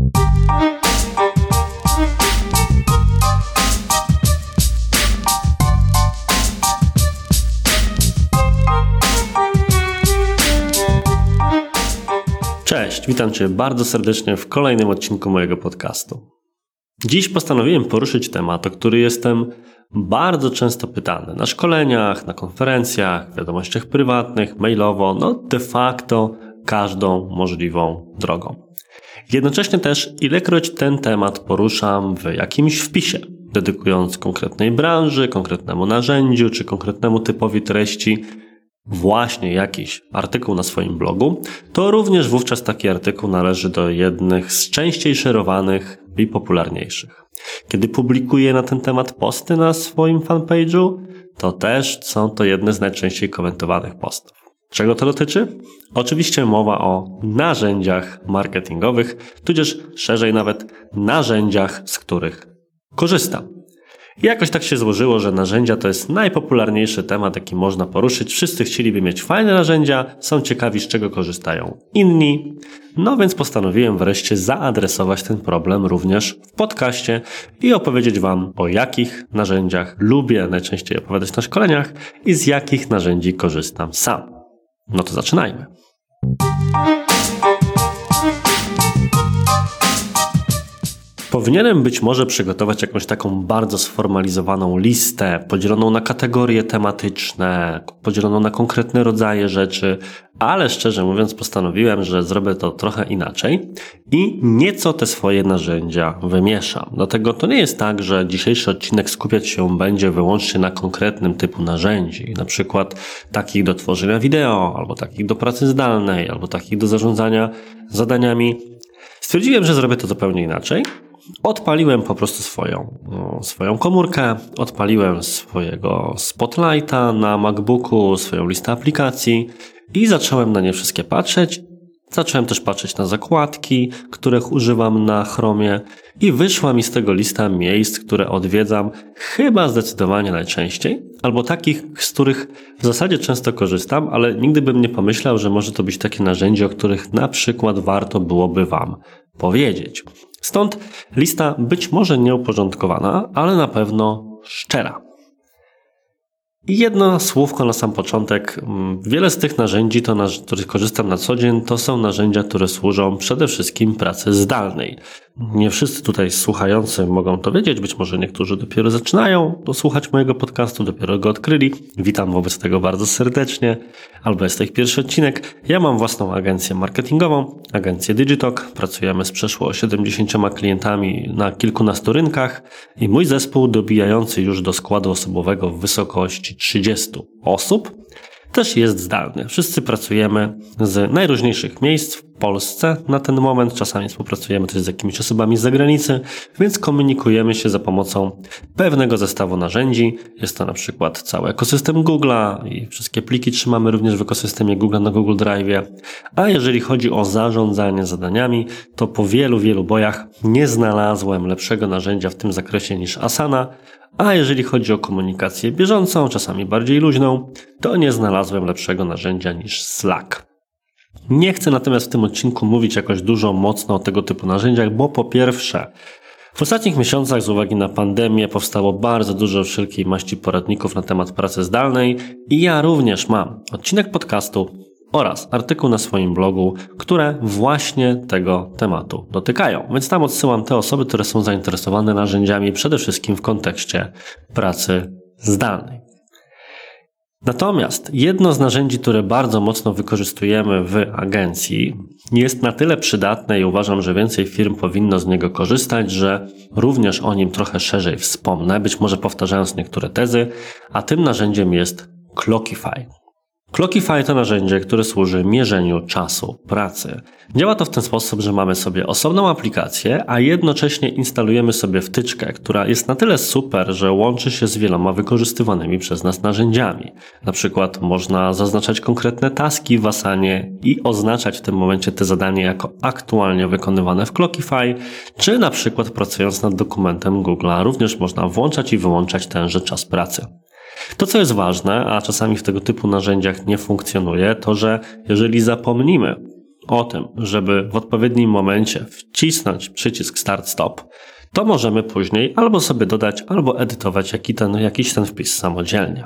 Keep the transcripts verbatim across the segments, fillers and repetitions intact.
Cześć, witam Cię bardzo serdecznie w kolejnym odcinku mojego podcastu. Dziś postanowiłem poruszyć temat, o który jestem bardzo często pytany na szkoleniach, na konferencjach, wiadomościach prywatnych, mailowo, no de facto każdą możliwą drogą. Jednocześnie też ilekroć ten temat poruszam w jakimś wpisie, dedykując konkretnej branży, konkretnemu narzędziu czy konkretnemu typowi treści, właśnie jakiś artykuł na swoim blogu, to również wówczas taki artykuł należy do jednych z częściej szerowanych i popularniejszych. Kiedy publikuję na ten temat posty na swoim fanpage'u, to też są to jedne z najczęściej komentowanych postów. Czego to dotyczy? Oczywiście mowa o narzędziach marketingowych, tudzież szerzej nawet narzędziach, z których korzystam. I jakoś tak się złożyło, że narzędzia to jest najpopularniejszy temat, jaki można poruszyć. Wszyscy chcieliby mieć fajne narzędzia, są ciekawi, z czego korzystają inni. No więc postanowiłem wreszcie zaadresować ten problem również w podcaście i opowiedzieć Wam, o jakich narzędziach lubię najczęściej opowiadać na szkoleniach i z jakich narzędzi korzystam sam. No to zaczynajmy. Powinienem być może przygotować jakąś taką bardzo sformalizowaną listę, podzieloną na kategorie tematyczne, podzieloną na konkretne rodzaje rzeczy, ale szczerze mówiąc postanowiłem, że zrobię to trochę inaczej i nieco te swoje narzędzia wymieszam. Dlatego to nie jest tak, że dzisiejszy odcinek skupiać się będzie wyłącznie na konkretnym typu narzędzi, na przykład takich do tworzenia wideo, albo takich do pracy zdalnej, albo takich do zarządzania zadaniami. Stwierdziłem, że zrobię to zupełnie inaczej. Odpaliłem po prostu swoją, no, swoją komórkę, odpaliłem swojego Spotlighta na MacBooku, swoją listę aplikacji i zacząłem na nie wszystkie patrzeć. Zacząłem też patrzeć na zakładki, których używam na Chromie i wyszła mi z tego lista miejsc, które odwiedzam chyba zdecydowanie najczęściej, albo takich, z których w zasadzie często korzystam, ale nigdy bym nie pomyślał, że może to być takie narzędzie, o których na przykład warto byłoby Wam powiedzieć. Stąd lista być może nieuporządkowana, ale na pewno szczera. I jedno słówko na sam początek. Wiele z tych narzędzi, to, z których korzystam na co dzień, to są narzędzia, które służą przede wszystkim pracy zdalnej. Nie wszyscy tutaj słuchający mogą to wiedzieć, być może niektórzy dopiero zaczynają słuchać mojego podcastu, dopiero go odkryli. Witam wobec tego bardzo serdecznie, albo jest to ich pierwszy odcinek. Ja mam własną agencję marketingową, agencję Digitalk. Pracujemy z przeszło siedemdziesięcioma klientami na kilkunastu rynkach i mój zespół dobijający już do składu osobowego w wysokości trzydziestu osób też jest zdalny. Wszyscy pracujemy z najróżniejszych miejsc w Polsce na ten moment. Czasami współpracujemy też z jakimiś osobami z zagranicy, więc komunikujemy się za pomocą pewnego zestawu narzędzi. Jest to na przykład cały ekosystem Google'a i wszystkie pliki trzymamy również w ekosystemie Google'a na Google Drive'ie. A jeżeli chodzi o zarządzanie zadaniami, to po wielu, wielu bojach nie znalazłem lepszego narzędzia w tym zakresie niż Asana. A jeżeli chodzi o komunikację bieżącą, czasami bardziej luźną, to nie znalazłem lepszego narzędzia niż Slack. Nie chcę natomiast w tym odcinku mówić jakoś dużo mocno o tego typu narzędziach, bo po pierwsze, w ostatnich miesiącach z uwagi na pandemię powstało bardzo dużo wszelkiej maści poradników na temat pracy zdalnej i ja również mam odcinek podcastu oraz artykuł na swoim blogu, które właśnie tego tematu dotykają. Więc tam odsyłam te osoby, które są zainteresowane narzędziami przede wszystkim w kontekście pracy zdalnej. Natomiast jedno z narzędzi, które bardzo mocno wykorzystujemy w agencji, jest na tyle przydatne i uważam, że więcej firm powinno z niego korzystać, że również o nim trochę szerzej wspomnę, być może powtarzając niektóre tezy, a tym narzędziem jest Clockify. Clockify to narzędzie, które służy mierzeniu czasu pracy. Działa to w ten sposób, że mamy sobie osobną aplikację, a jednocześnie instalujemy sobie wtyczkę, która jest na tyle super, że łączy się z wieloma wykorzystywanymi przez nas narzędziami. Na przykład można zaznaczać konkretne taski w Asanie i oznaczać w tym momencie te zadanie jako aktualnie wykonywane w Clockify, czy na przykład pracując nad dokumentem Google'a również można włączać i wyłączać tenże czas pracy. To, co jest ważne, a czasami w tego typu narzędziach nie funkcjonuje, to że jeżeli zapomnimy o tym, żeby w odpowiednim momencie wcisnąć przycisk Start Stop, to możemy później albo sobie dodać, albo edytować jaki ten, jakiś ten wpis samodzielnie.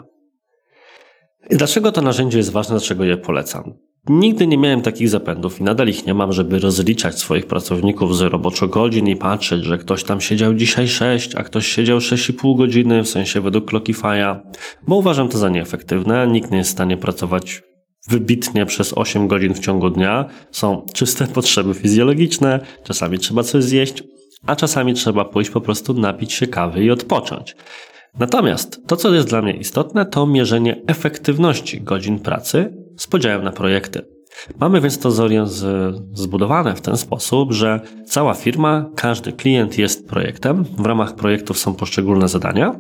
I dlaczego to narzędzie jest ważne, dlaczego je polecam? Nigdy nie miałem takich zapędów i nadal ich nie mam, żeby rozliczać swoich pracowników z roboczogodzin i patrzeć, że ktoś tam siedział dzisiaj sześć, a ktoś siedział sześć i pół godziny, w sensie według Clockify'a, bo uważam to za nieefektywne. Nikt nie jest w stanie pracować wybitnie przez osiem godzin w ciągu dnia. Są czyste potrzeby fizjologiczne, czasami trzeba coś zjeść, a czasami trzeba pójść po prostu napić się kawy i odpocząć. Natomiast to, co jest dla mnie istotne, to mierzenie efektywności godzin pracy z podziałem na projekty. Mamy więc to zbudowane w ten sposób, że cała firma, każdy klient jest projektem, w ramach projektów są poszczególne zadania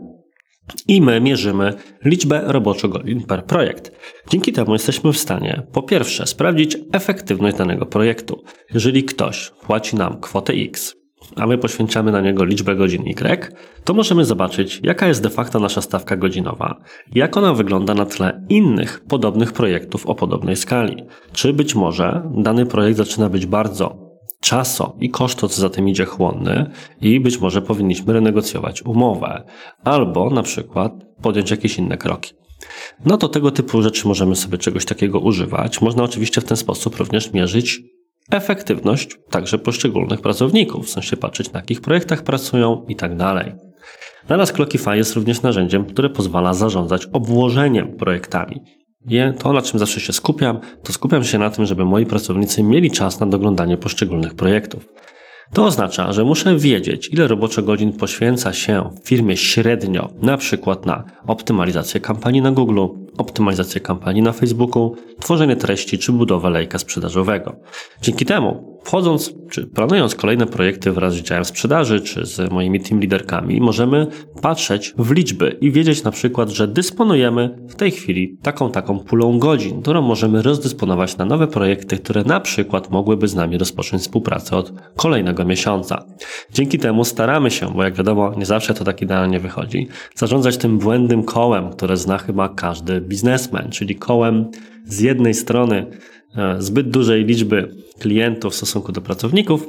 i my mierzymy liczbę roboczogodzin per projekt. Dzięki temu jesteśmy w stanie po pierwsze sprawdzić efektywność danego projektu. Jeżeli ktoś płaci nam kwotę X, a my poświęcamy na niego liczbę godzin Y, to możemy zobaczyć, jaka jest de facto nasza stawka godzinowa, jak ona wygląda na tle innych podobnych projektów o podobnej skali. Czy być może dany projekt zaczyna być bardzo czaso i koszto, co za tym idzie, chłonny i być może powinniśmy renegocjować umowę albo na przykład podjąć jakieś inne kroki. No to tego typu rzeczy możemy sobie czegoś takiego używać. Można oczywiście w ten sposób również mierzyć efektywność także poszczególnych pracowników, w sensie patrzeć, na jakich projektach pracują i tak dalej. Dla nas Clockify jest również narzędziem, które pozwala zarządzać obłożeniem projektami. I to, na czym zawsze się skupiam, to skupiam się na tym, żeby moi pracownicy mieli czas na doglądanie poszczególnych projektów. To oznacza, że muszę wiedzieć, ile roboczogodzin poświęca się w firmie średnio, na przykład na optymalizację kampanii na Google, optymalizację kampanii na Facebooku, tworzenie treści czy budowę lejka sprzedażowego. Dzięki temu, wchodząc czy planując kolejne projekty wraz z działem sprzedaży czy z moimi team liderkami, możemy patrzeć w liczby i wiedzieć na przykład, że dysponujemy w tej chwili taką taką pulą godzin, którą możemy rozdysponować na nowe projekty, które na przykład mogłyby z nami rozpocząć współpracę od kolejnego miesiąca. Dzięki temu staramy się, bo jak wiadomo, nie zawsze to tak idealnie wychodzi, zarządzać tym błędnym kołem, które zna chyba każdy biznesmen, czyli kołem z jednej strony zbyt dużej liczby klientów w stosunku do pracowników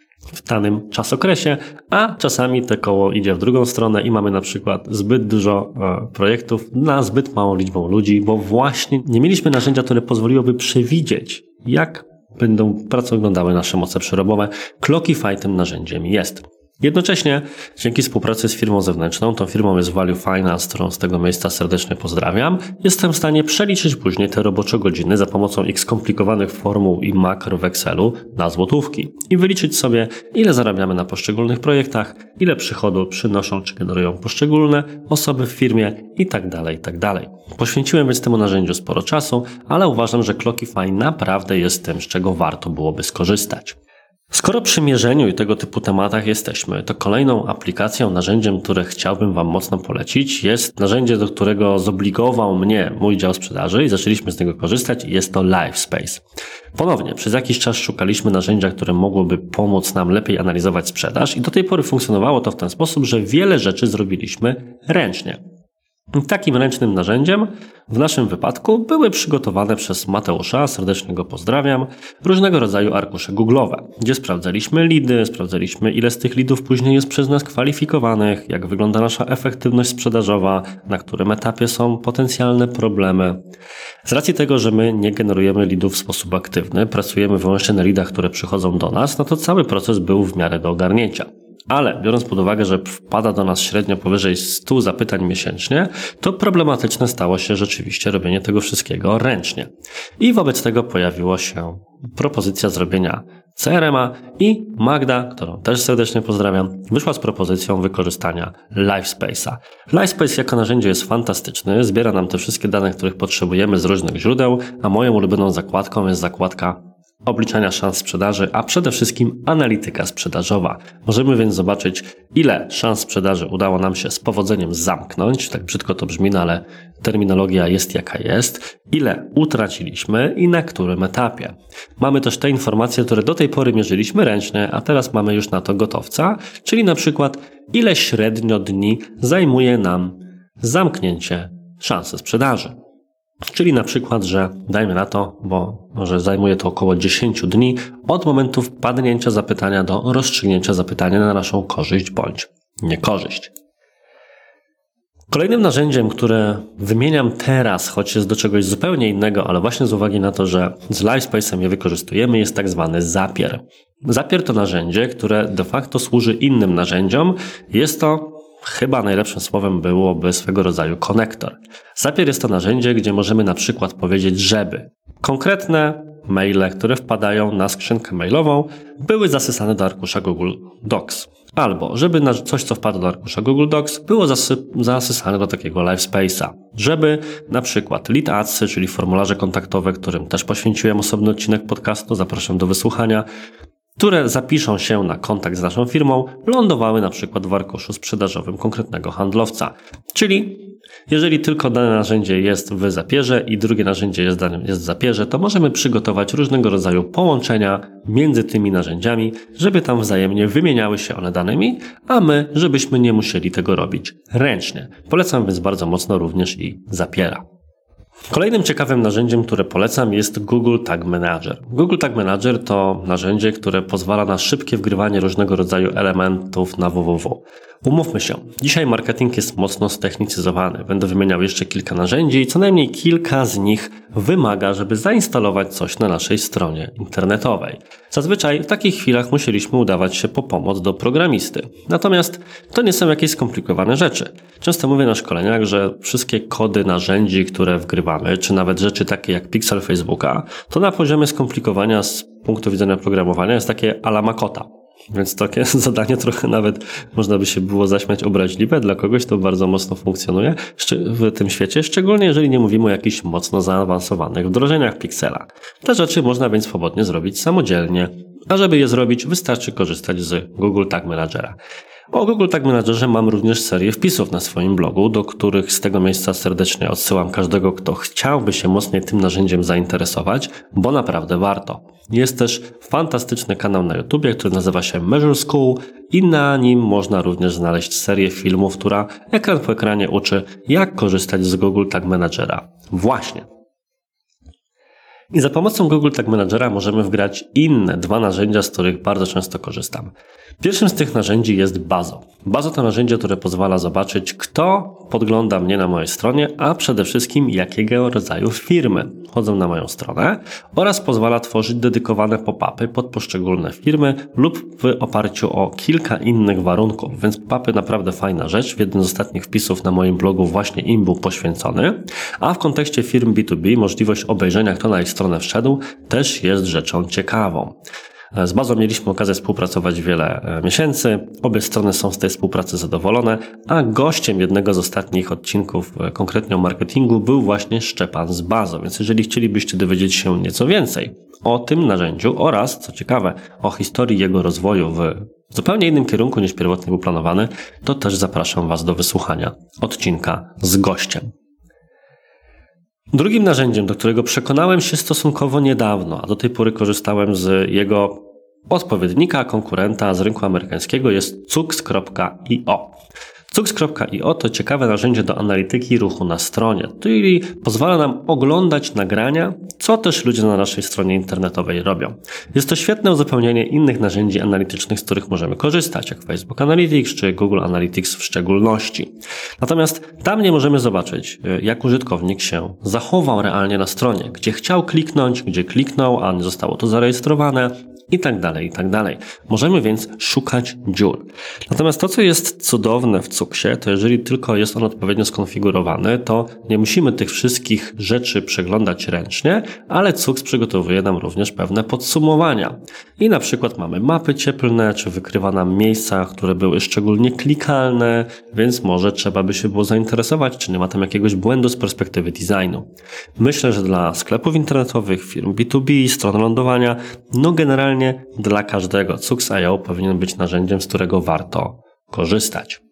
w danym czasokresie, a czasami to koło idzie w drugą stronę i mamy na przykład zbyt dużo projektów na zbyt małą liczbą ludzi, bo właśnie nie mieliśmy narzędzia, które pozwoliłoby przewidzieć, jak będą prace wyglądały nasze moce przerobowe. Clockify tym narzędziem jest. Jednocześnie, dzięki współpracy z firmą zewnętrzną, tą firmą jest Value Finance, którą z tego miejsca serdecznie pozdrawiam, jestem w stanie przeliczyć później te robocze godziny za pomocą ich skomplikowanych formuł i makro w Excelu na złotówki i wyliczyć sobie, ile zarabiamy na poszczególnych projektach, ile przychodu przynoszą czy generują poszczególne osoby w firmie i tak dalej, i tak dalej. Poświęciłem więc temu narzędziu sporo czasu, ale uważam, że Clockify naprawdę jest tym, z czego warto byłoby skorzystać. Skoro przy mierzeniu i tego typu tematach jesteśmy, to kolejną aplikacją, narzędziem, które chciałbym Wam mocno polecić, jest narzędzie, do którego zobligował mnie mój dział sprzedaży i zaczęliśmy z niego korzystać i jest to LiveSpace. Ponownie, przez jakiś czas szukaliśmy narzędzia, które mogłoby pomóc nam lepiej analizować sprzedaż i do tej pory funkcjonowało to w ten sposób, że wiele rzeczy zrobiliśmy ręcznie. Takim ręcznym narzędziem w naszym wypadku były przygotowane przez Mateusza, serdecznie go pozdrawiam, różnego rodzaju arkusze google'owe, gdzie sprawdzaliśmy lidy, sprawdzaliśmy, ile z tych lidów później jest przez nas kwalifikowanych, jak wygląda nasza efektywność sprzedażowa, na którym etapie są potencjalne problemy. Z racji tego, że my nie generujemy lidów w sposób aktywny, pracujemy wyłącznie na lidach, które przychodzą do nas, no to cały proces był w miarę do ogarnięcia. Ale biorąc pod uwagę, że wpada do nas średnio powyżej stu zapytań miesięcznie, to problematyczne stało się rzeczywiście robienie tego wszystkiego ręcznie. I wobec tego pojawiła się propozycja zrobienia C R M-a i Magda, którą też serdecznie pozdrawiam, wyszła z propozycją wykorzystania LiveSpace'a. LiveSpace jako narzędzie jest fantastyczny, zbiera nam te wszystkie dane, których potrzebujemy z różnych źródeł, a moją ulubioną zakładką jest zakładka obliczania szans sprzedaży, a przede wszystkim analityka sprzedażowa. Możemy więc zobaczyć, ile szans sprzedaży udało nam się z powodzeniem zamknąć, tak brzydko to brzmi, no ale terminologia jest jaka jest, ile utraciliśmy i na którym etapie. Mamy też te informacje, które do tej pory mierzyliśmy ręcznie, a teraz mamy już na to gotowca, czyli na przykład ile średnio dni zajmuje nam zamknięcie szansy sprzedaży. Czyli na przykład, że dajmy na to, bo może zajmuje to około dziesięć dni od momentu wpadnięcia zapytania do rozstrzygnięcia zapytania na naszą korzyść bądź niekorzyść. Kolejnym narzędziem, które wymieniam teraz, choć jest do czegoś zupełnie innego, ale właśnie z uwagi na to, że z LiveSpace'em je wykorzystujemy, jest tak zwany Zapier. Zapier to narzędzie, które de facto służy innym narzędziom. Jest to, chyba najlepszym słowem byłoby swego rodzaju konektor. Zapier jest to narzędzie, gdzie możemy na przykład powiedzieć, żeby konkretne maile, które wpadają na skrzynkę mailową, były zasysane do arkusza Google Docs. Albo żeby na coś, co wpadło do arkusza Google Docs, było zasy- zasysane do takiego LiveSpace'a. Żeby na przykład lead adsy, czyli formularze kontaktowe, którym też poświęciłem osobny odcinek podcastu, zapraszam do wysłuchania, które zapiszą się na kontakt z naszą firmą, lądowały na przykład w arkuszu sprzedażowym konkretnego handlowca. Czyli jeżeli tylko dane narzędzie jest w Zapierze i drugie narzędzie jest, jest w Zapierze, to możemy przygotować różnego rodzaju połączenia między tymi narzędziami, żeby tam wzajemnie wymieniały się one danymi, a my, żebyśmy nie musieli tego robić ręcznie. Polecam więc bardzo mocno również i Zapiera. Kolejnym ciekawym narzędziem, które polecam, jest Google Tag Manager. Google Tag Manager to narzędzie, które pozwala na szybkie wgrywanie różnego rodzaju elementów na www. Umówmy się, dzisiaj marketing jest mocno ztechnicyzowany. Będę wymieniał jeszcze kilka narzędzi i co najmniej kilka z nich wymaga, żeby zainstalować coś na naszej stronie internetowej. Zazwyczaj w takich chwilach musieliśmy udawać się po pomoc do programisty. Natomiast to nie są jakieś skomplikowane rzeczy. Często mówię na szkoleniach, że wszystkie kody narzędzi, które wgrywamy, czy nawet rzeczy takie jak pixel Facebooka, to na poziomie skomplikowania z punktu widzenia programowania jest takie a la Makota. Więc takie zadanie trochę nawet można by się było zaśmiać obraźliwe. Dla kogoś to bardzo mocno funkcjonuje w tym świecie, szczególnie jeżeli nie mówimy o jakichś mocno zaawansowanych wdrożeniach Pixela. Te rzeczy można więc swobodnie zrobić samodzielnie, a żeby je zrobić, wystarczy korzystać z Google Tag Managera. O Google Tag Managerze mam również serię wpisów na swoim blogu, do których z tego miejsca serdecznie odsyłam każdego, kto chciałby się mocniej tym narzędziem zainteresować, bo naprawdę warto. Jest też fantastyczny kanał na YouTubie, który nazywa się Measure School i na nim można również znaleźć serię filmów, która ekran po ekranie uczy, jak korzystać z Google Tag Managera. Właśnie. I za pomocą Google Tag Managera możemy wgrać inne dwa narzędzia, z których bardzo często korzystam. Pierwszym z tych narzędzi jest Bazo. Bazo to narzędzie, które pozwala zobaczyć, kto podgląda mnie na mojej stronie, a przede wszystkim jakiego rodzaju firmy wchodzą na moją stronę oraz pozwala tworzyć dedykowane pop-upy pod poszczególne firmy lub w oparciu o kilka innych warunków. Więc pop-upy naprawdę fajna rzecz. W jednym z ostatnich wpisów na moim blogu właśnie im był poświęcony. A w kontekście firm B dwa B możliwość obejrzenia, kto na ich stronę wszedł, też jest rzeczą ciekawą. Z Bazą mieliśmy okazję współpracować wiele miesięcy. Obie strony są z tej współpracy zadowolone, a gościem jednego z ostatnich odcinków, konkretnie o marketingu, był właśnie Szczepan z Bazą. Więc jeżeli chcielibyście dowiedzieć się nieco więcej o tym narzędziu oraz, co ciekawe, o historii jego rozwoju w zupełnie innym kierunku niż pierwotnie był planowany, to też zapraszam Was do wysłuchania odcinka z gościem. Drugim narzędziem, do którego przekonałem się stosunkowo niedawno, a do tej pory korzystałem z jego odpowiednika, konkurenta z rynku amerykańskiego, jest cooks kropka i o. cooks kropka i o to ciekawe narzędzie do analityki ruchu na stronie, czyli pozwala nam oglądać nagrania, co też ludzie na naszej stronie internetowej robią. Jest to świetne uzupełnienie innych narzędzi analitycznych, z których możemy korzystać, jak Facebook Analytics czy Google Analytics w szczególności. Natomiast tam nie możemy zobaczyć, jak użytkownik się zachował realnie na stronie, gdzie chciał kliknąć, gdzie kliknął, a nie zostało to zarejestrowane, i tak dalej, i tak dalej. Możemy więc szukać dziur. Natomiast to, co jest cudowne w Cooksie, to jeżeli tylko jest on odpowiednio skonfigurowany, to nie musimy tych wszystkich rzeczy przeglądać ręcznie, ale Cooks przygotowuje nam również pewne podsumowania. I na przykład mamy mapy cieplne, czy wykrywa nam miejsca, które były szczególnie klikalne, więc może trzeba by się było zainteresować, czy nie ma tam jakiegoś błędu z perspektywy designu. Myślę, że dla sklepów internetowych, firm B dwa B, stron lądowania, no generalnie dla każdego Cooks kropka i o powinien być narzędziem, z którego warto korzystać.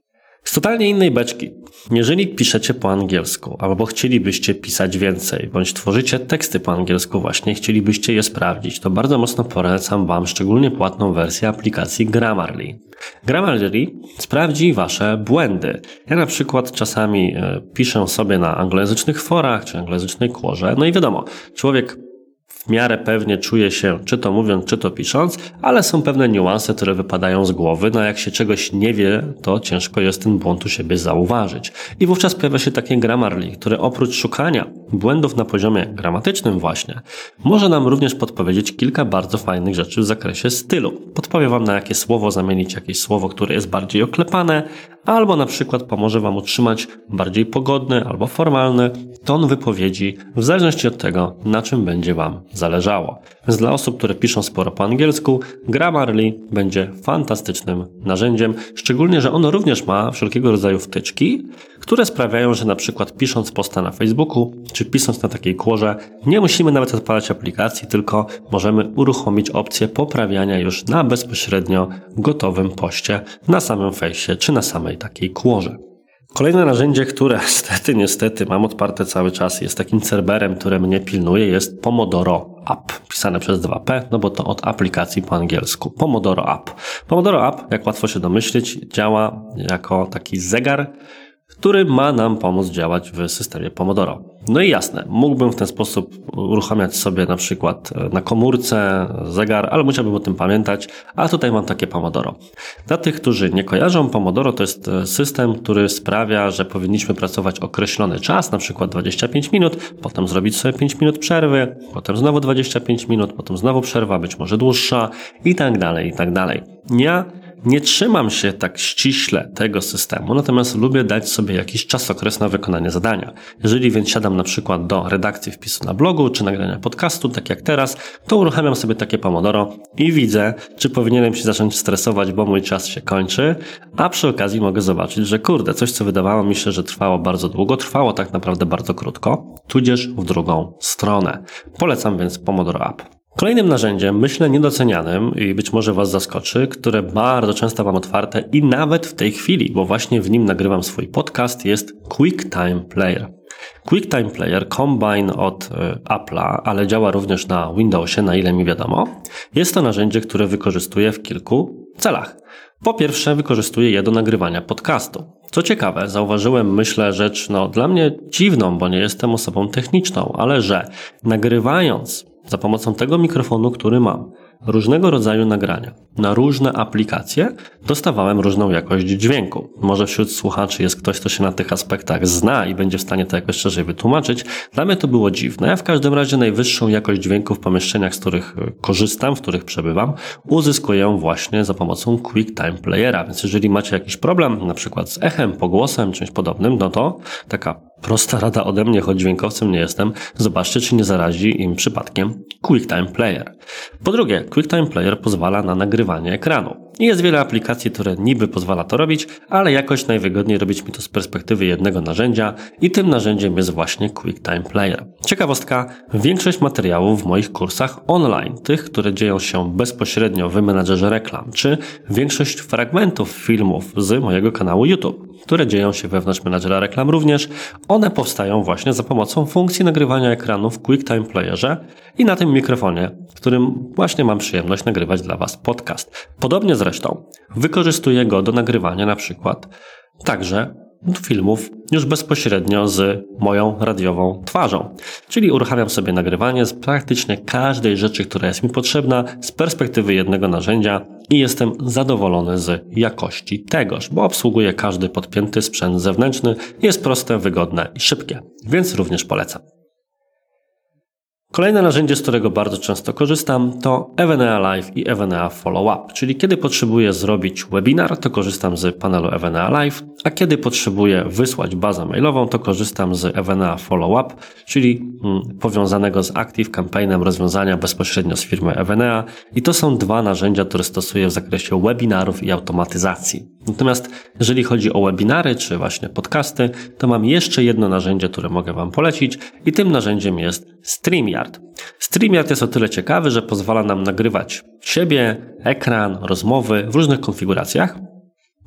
Z totalnie innej beczki. Jeżeli piszecie po angielsku, albo chcielibyście pisać więcej, bądź tworzycie teksty po angielsku właśnie, chcielibyście je sprawdzić, to bardzo mocno polecam Wam szczególnie płatną wersję aplikacji Grammarly. Grammarly sprawdzi Wasze błędy. Ja na przykład czasami e, piszę sobie na anglojęzycznych forach, czy anglojęzycznej quorze, no i wiadomo, człowiek w miarę pewnie czuje się, czy to mówiąc, czy to pisząc, ale są pewne niuanse, które wypadają z głowy. No jak się czegoś nie wie, to ciężko jest ten błąd u siebie zauważyć. I wówczas pojawia się takie Grammarly, które oprócz szukania błędów na poziomie gramatycznym właśnie, może nam również podpowiedzieć kilka bardzo fajnych rzeczy w zakresie stylu. Podpowie Wam, na jakie słowo zamienić jakieś słowo, które jest bardziej oklepane, albo na przykład pomoże Wam utrzymać bardziej pogodny albo formalny ton wypowiedzi, w zależności od tego, na czym będzie Wam zależało. Więc dla osób, które piszą sporo po angielsku, Grammarly będzie fantastycznym narzędziem, szczególnie, że ono również ma wszelkiego rodzaju wtyczki, które sprawiają, że na przykład pisząc posta na Facebooku, czy pisząc na takiej quorze, nie musimy nawet odpalać aplikacji, tylko możemy uruchomić opcję poprawiania już na bezpośrednio gotowym poście na samym fejsie, czy na samej takiej quorze. Kolejne narzędzie, które niestety, niestety mam odparte cały czas, jest takim cerberem, które mnie pilnuje, jest Pomodoro App, pisane przez dwa P, no bo to od aplikacji po angielsku. Pomodoro App. Pomodoro App, jak łatwo się domyślić, działa jako taki zegar, który ma nam pomóc działać w systemie Pomodoro. No i jasne, mógłbym w ten sposób uruchamiać sobie na przykład na komórce zegar, ale musiałbym o tym pamiętać, a tutaj mam takie Pomodoro. Dla tych, którzy nie kojarzą, Pomodoro to jest system, który sprawia, że powinniśmy pracować określony czas, na przykład dwadzieścia pięć minut, potem zrobić sobie pięć minut przerwy, potem znowu dwadzieścia pięć minut, potem znowu przerwa, być może dłuższa i tak dalej, i tak dalej. Ja nie trzymam się tak ściśle tego systemu, natomiast lubię dać sobie jakiś czasokres na wykonanie zadania. Jeżeli więc siadam na przykład do redakcji wpisu na blogu, czy nagrania podcastu, tak jak teraz, to uruchamiam sobie takie Pomodoro i widzę, czy powinienem się zacząć stresować, bo mój czas się kończy, a przy okazji mogę zobaczyć, że kurde, coś co wydawało mi się, że trwało bardzo długo, trwało tak naprawdę bardzo krótko, tudzież w drugą stronę. Polecam więc Pomodoro App. Kolejnym narzędziem, myślę niedocenianym i być może Was zaskoczy, które bardzo często mam otwarte i nawet w tej chwili, bo właśnie w nim nagrywam swój podcast, jest QuickTime Player. QuickTime Player, Combine od y, Apple'a, ale działa również na Windowsie, na ile mi wiadomo. Jest to narzędzie, które wykorzystuję w kilku celach. Po pierwsze, wykorzystuję je do nagrywania podcastu. Co ciekawe, zauważyłem, myślę, rzecz no, dla mnie dziwną, bo nie jestem osobą techniczną, ale że nagrywając za pomocą tego mikrofonu, który mam, różnego rodzaju nagrania na różne aplikacje, dostawałem różną jakość dźwięku. Może wśród słuchaczy jest ktoś, kto się na tych aspektach zna i będzie w stanie to jakoś szerzej wytłumaczyć. Dla mnie to było dziwne. Ja w każdym razie najwyższą jakość dźwięku w pomieszczeniach, z których korzystam, w których przebywam, uzyskuję właśnie za pomocą QuickTime Playera. Więc jeżeli macie jakiś problem, na przykład z echem, pogłosem, czymś podobnym, no to taka prosta rada ode mnie, choć dźwiękowcem nie jestem, zobaczcie, czy nie zarazi im przypadkiem QuickTime Player. Po drugie, QuickTime Player pozwala na nagrywanie ekranu. I jest wiele aplikacji, które niby pozwala to robić, ale jakoś najwygodniej robić mi to z perspektywy jednego narzędzia i tym narzędziem jest właśnie QuickTime Player. Ciekawostka, większość materiałów w moich kursach online, tych, które dzieją się bezpośrednio w menadżerze reklam, czy większość fragmentów filmów z mojego kanału YouTube, które dzieją się wewnątrz menadżera reklam również, one powstają właśnie za pomocą funkcji nagrywania ekranu w QuickTime Playerze i na tym mikrofonie, w którym właśnie mam przyjemność nagrywać dla Was podcast. Podobnie zresztą wykorzystuję go do nagrywania na przykład także filmów już bezpośrednio z moją radiową twarzą. Czyli uruchamiam sobie nagrywanie z praktycznie każdej rzeczy, która jest mi potrzebna z perspektywy jednego narzędzia i jestem zadowolony z jakości tegoż, bo obsługuję każdy podpięty sprzęt zewnętrzny, jest proste, wygodne i szybkie, więc również polecam. Kolejne narzędzie, z którego bardzo często korzystam, to Evenea Live i Evenea Follow-up, czyli kiedy potrzebuję zrobić webinar, to korzystam z panelu Evenea Live, a kiedy potrzebuję wysłać bazę mailową, to korzystam z Evenea Follow-up, czyli mm, powiązanego z Active Campaignem rozwiązania bezpośrednio z firmy Evenea i to są dwa narzędzia, które stosuję w zakresie webinarów i automatyzacji. Natomiast jeżeli chodzi o webinary czy właśnie podcasty, to mam jeszcze jedno narzędzie, które mogę Wam polecić i tym narzędziem jest StreamYard. StreamYard jest o tyle ciekawy, że pozwala nam nagrywać siebie, ekran, rozmowy w różnych konfiguracjach.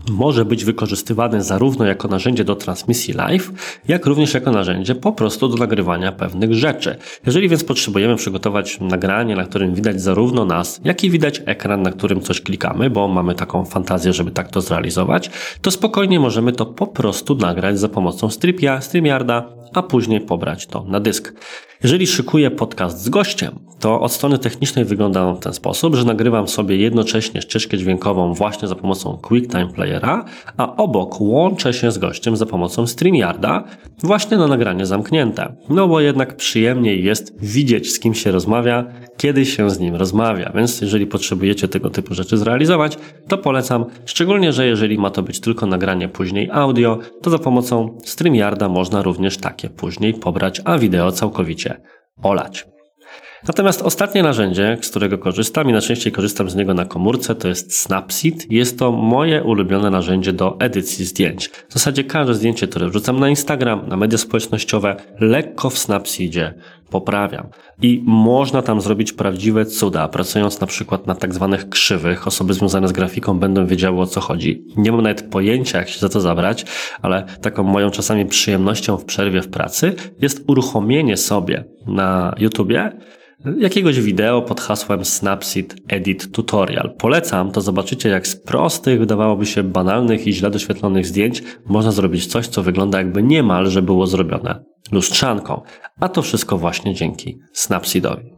może być wykorzystywany zarówno jako narzędzie do transmisji live, jak również jako narzędzie po prostu do nagrywania pewnych rzeczy. Jeżeli więc potrzebujemy przygotować nagranie, na którym widać zarówno nas, jak i widać ekran, na którym coś klikamy, bo mamy taką fantazję, żeby tak to zrealizować, to spokojnie możemy to po prostu nagrać za pomocą StreamYarda, a później pobrać to na dysk. Jeżeli szykuję podcast z gościem, to od strony technicznej wygląda on w ten sposób, że nagrywam sobie jednocześnie ścieżkę dźwiękową właśnie za pomocą QuickTime Playera, a obok łączę się z gościem za pomocą StreamYarda właśnie na nagranie zamknięte. No bo jednak przyjemniej jest widzieć, z kim się rozmawia, kiedy się z nim rozmawia. Więc jeżeli potrzebujecie tego typu rzeczy zrealizować, to polecam, szczególnie, że jeżeli ma to być tylko nagranie później audio, to za pomocą StreamYarda można również takie później pobrać, a wideo całkowicie olać. Natomiast ostatnie narzędzie, z którego korzystam i najczęściej korzystam z niego na komórce, to jest Snapseed. Jest to moje ulubione narzędzie do edycji zdjęć. W zasadzie każde zdjęcie, które wrzucam na Instagram, na media społecznościowe, lekko w Snapseedzie poprawiam. I można tam zrobić prawdziwe cuda, pracując na przykład na tak zwanych krzywych. Osoby związane z grafiką będą wiedziały, o co chodzi. Nie mam nawet pojęcia, jak się za to zabrać, ale taką moją czasami przyjemnością w przerwie w pracy jest uruchomienie sobie na YouTubie jakiegoś wideo pod hasłem Snapseed Edit Tutorial. Polecam, to zobaczycie, jak z prostych, wydawałoby się banalnych i źle doświetlonych zdjęć można zrobić coś, co wygląda jakby niemalże było zrobione lustrzanką. A to wszystko właśnie dzięki Snapseedowi.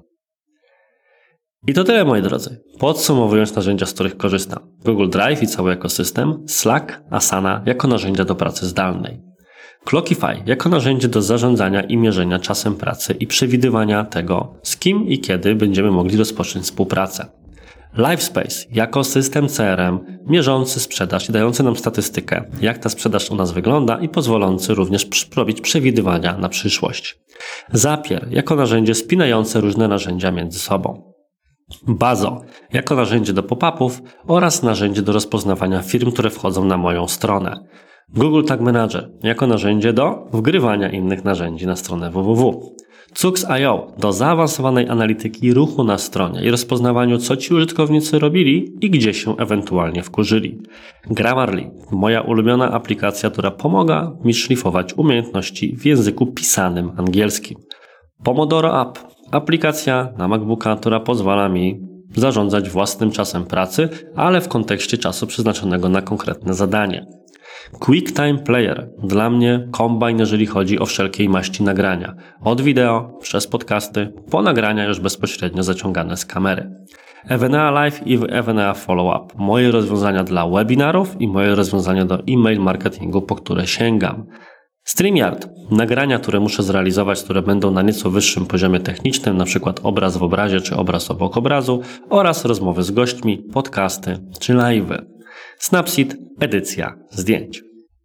I to tyle, moi drodzy. Podsumowując narzędzia, z których korzystam. Google Drive i cały ekosystem, Slack, Asana jako narzędzia do pracy zdalnej. Clockify jako narzędzie do zarządzania i mierzenia czasem pracy i przewidywania tego, z kim i kiedy będziemy mogli rozpocząć współpracę. Livespace jako system C R M mierzący sprzedaż i dający nam statystykę, jak ta sprzedaż u nas wygląda i pozwolący również robić przewidywania na przyszłość. Zapier jako narzędzie spinające różne narzędzia między sobą. Bazo jako narzędzie do pop-upów oraz narzędzie do rozpoznawania firm, które wchodzą na moją stronę. Google Tag Manager jako narzędzie do wgrywania innych narzędzi na stronę www. Cooks kropka i o do zaawansowanej analityki ruchu na stronie i rozpoznawaniu, co ci użytkownicy robili i gdzie się ewentualnie wkurzyli. Grammarly, moja ulubiona aplikacja, która pomaga mi szlifować umiejętności w języku pisanym angielskim. Pomodoro App, aplikacja na MacBooka, która pozwala mi zarządzać własnym czasem pracy, ale w kontekście czasu przeznaczonego na konkretne zadanie. QuickTime Player, dla mnie kombajn, jeżeli chodzi o wszelkiej maści nagrania. Od wideo, przez podcasty, po nagrania już bezpośrednio zaciągane z kamery. Evena Live i Evena Follow-up, moje rozwiązania dla webinarów i moje rozwiązania do e-mail marketingu, po które sięgam. StreamYard, nagrania, które muszę zrealizować, które będą na nieco wyższym poziomie technicznym, na przykład obraz w obrazie czy obraz obok obrazu, oraz rozmowy z gośćmi, podcasty czy live'y. Snapseed, edycja zdjęć.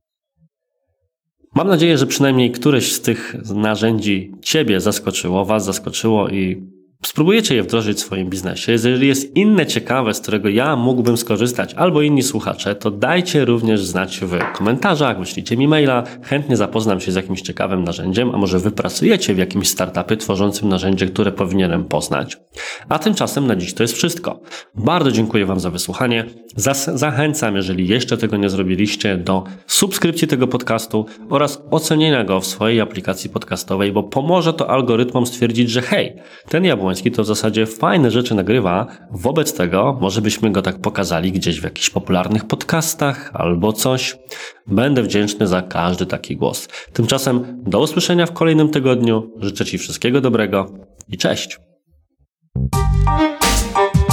Mam nadzieję, że przynajmniej któreś z tych narzędzi Ciebie zaskoczyło, Was zaskoczyło i spróbujecie je wdrożyć w swoim biznesie. Jeżeli jest inne ciekawe, z którego ja mógłbym skorzystać, albo inni słuchacze, to dajcie również znać w komentarzach, wyślijcie mi maila, chętnie zapoznam się z jakimś ciekawym narzędziem, a może Wy pracujecie w jakimś startupie tworzącym narzędzie, które powinienem poznać. A tymczasem na dziś to jest wszystko. Bardzo dziękuję Wam za wysłuchanie. Zas- zachęcam, jeżeli jeszcze tego nie zrobiliście, do subskrypcji tego podcastu oraz ocenienia go w swojej aplikacji podcastowej, bo pomoże to algorytmom stwierdzić, że hej, ten jabłoń to w zasadzie fajne rzeczy nagrywa, wobec tego może byśmy go tak pokazali gdzieś w jakichś popularnych podcastach albo coś. Będę wdzięczny za każdy taki głos. Tymczasem do usłyszenia w kolejnym tygodniu. Życzę Ci wszystkiego dobrego i cześć!